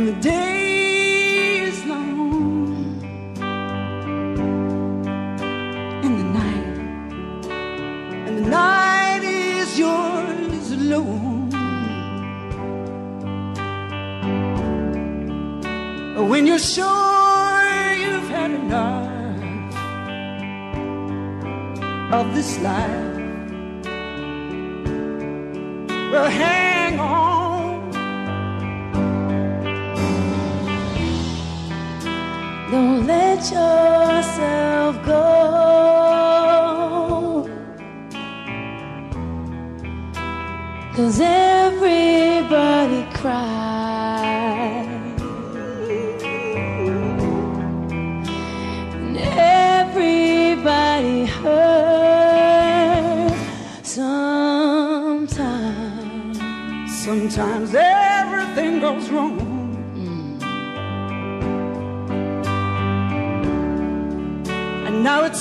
and the day is long, and the night is yours alone. When you're sure you've had enough of this life, well, hang on. Don't let yourself go, 'cause everybody cries, and everybody hurts sometimes. Sometimes everything goes wrong. And now it's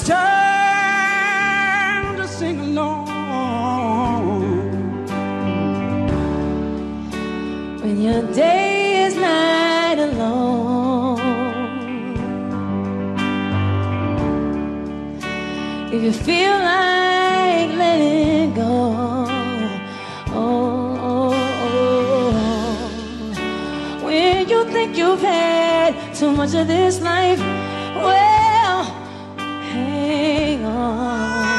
time to sing along. When your day is night alone, if you feel like letting go, when you think you've had too much of this life, well, hang on.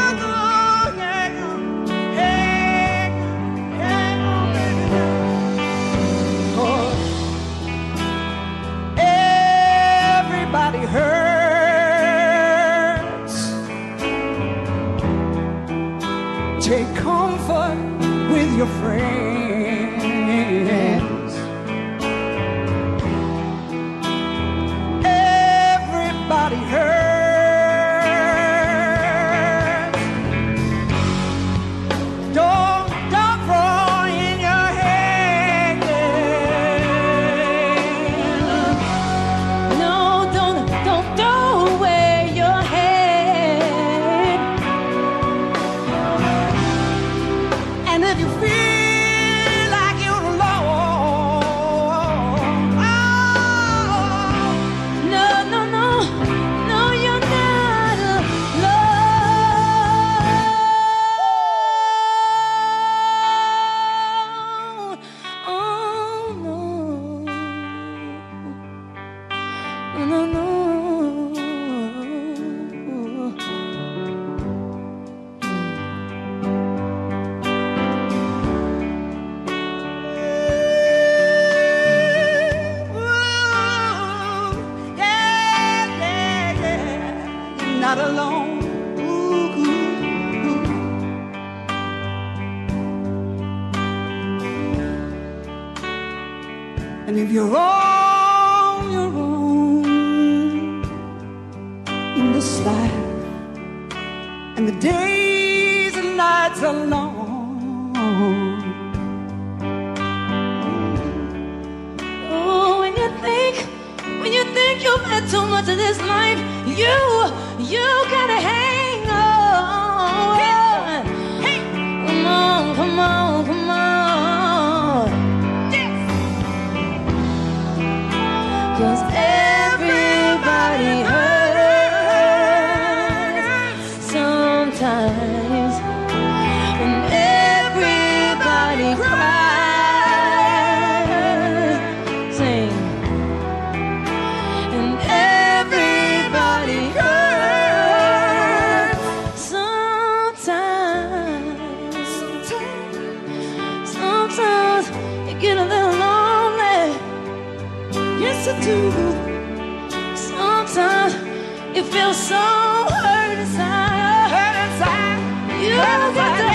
Everybody hurts. Take comfort with your friends. Everybody hurts. Don't throw in your hand. No, don't throw away your head. And if you feel like you're alone, No, you're not alone. Oh, no. No. yeah. You're not alone. Ooh. And if you're on your own in this life, and the days and nights are long, Oh, when you think you've had too much of this life, you gotta hang on. hey, Come on. yes. 'Cause everybody hurts sometimes, and everybody cries. Sing. And everybody hurts sometimes. Sometimes you get a little lonely. Yes, I do. Sometimes you feel so hurt inside. Hurt inside. You got to